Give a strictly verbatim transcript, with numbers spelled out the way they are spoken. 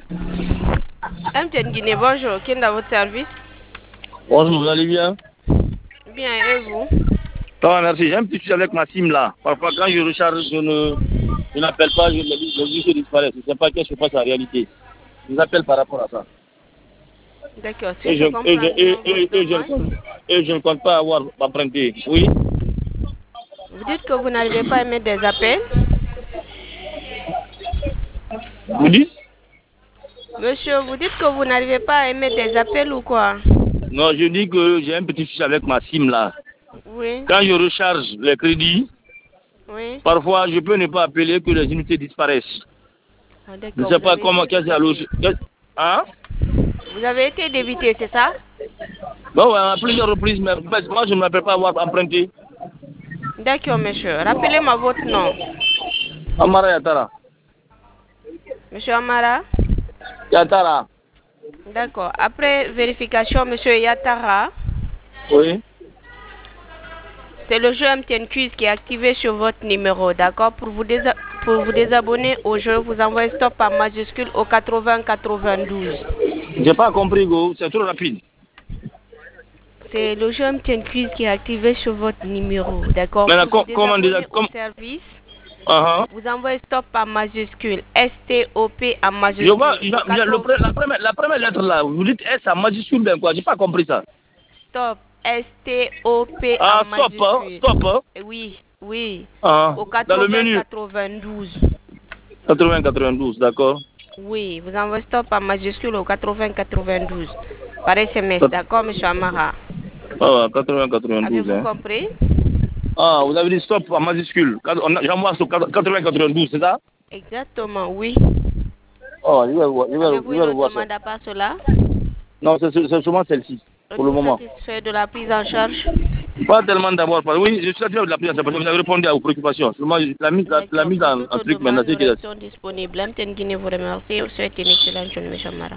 M T N Guinée, bonjour. Qui est dans votre service? Bonjour, vous allez bien? Bien, et vous? Ça va, merci. J'ai un petit souci avec ma SIM là. Parfois, quand je recharge, je ne je n'appelle pas, je, le le se disparaît. Je ne sais pas qu'est-ce qui se passe en réalité. Je vous appelle par rapport à ça. D'accord, si Et je je, comprends et je, bien et, et- votre et je ne demande, compte, et je ne compte pas avoir emprunté. Oui? vous dites que vous n'arrivez pas à émettre des appels. Vous dites? Monsieur, vous dites que vous n'arrivez pas à émettre des appels ou quoi? Non, je dis que j'ai un petit souci avec ma SIM là. Oui, Quand je recharge les crédits, oui. parfois je peux ne pas appeler que les unités disparaissent. Ah, Je ne d'accord, sais vous pas avez comment, été qu'est-ce qu'il y a l'autre. débité. Hein? Vous avez été débité, c'est ça? Bon, ouais, à plusieurs reprises, mais moi je ne m'appelle pas avoir emprunté. D'accord, monsieur. Rappelez-moi votre nom. Amara Yatara. Monsieur Amara? Yatara. D'accord. Après vérification, monsieur Yatara, Oui. c'est le jeu M T N Quiz qui est activé sur votre numéro, d'accord? Pour vous, désa- pour vous désabonner au jeu, vous envoyez stop en majuscule au quatre-vingts quatre-vingt-douze. J'ai pas compris, go. C'est trop rapide. C'est le jeu M T N Quiz qui est activé sur votre numéro, d'accord? Maintenant, Pour vous com- comment déjà. désabonner au Comme... service, Uh-huh. vous envoyez stop en majuscule, S T O P en Je vois, majuscule, je- au je- le quatre-vingts. pre- la, première, la première lettre là, vous dites S en majuscule, ben quoi? J'ai pas compris ça. Stop, S T O P en Ah, stop, hein, majuscule. stop, hein. Oui, oui, Ah, au dans le quatre-vingts menu. quatre-vingt-douze. quatre-vingts quatre-vingt-douze, d'accord. Oui, vous envoyez stop en majuscule au quatre-vingts quatre-vingt-douze. Par S M S, d'accord, monsieur Amara? Ah, quatre-vingts quatre-vingt-douze, Avez-vous hein. compris? Ah, vous avez dit stop en majuscule. Quand on a- J'envoie sur quatre-vingts quatre-vingt-douze, c'est ça? Exactement, oui. Oh, je vais, le voir- je vais, le- Avez-vous je vais une le autre voir ça. demande à part cela? Non, c'est c'est seulement celle-ci, pour le Êtes-vous moment. satisfait de la prise en charge? Pas tellement d'abord. parce- Oui, je suis satisfait de la prise en charge parce que vous avez répondu à vos préoccupations. Seulement, la mise, la, la D'accord. mise Pour en, toute en autre truc maintenant, demande, c'est nous qu'il y a. restons disponibles. M T N Guinée vous remercie. Vous souhaitez une excellente journée, monsieur Amara.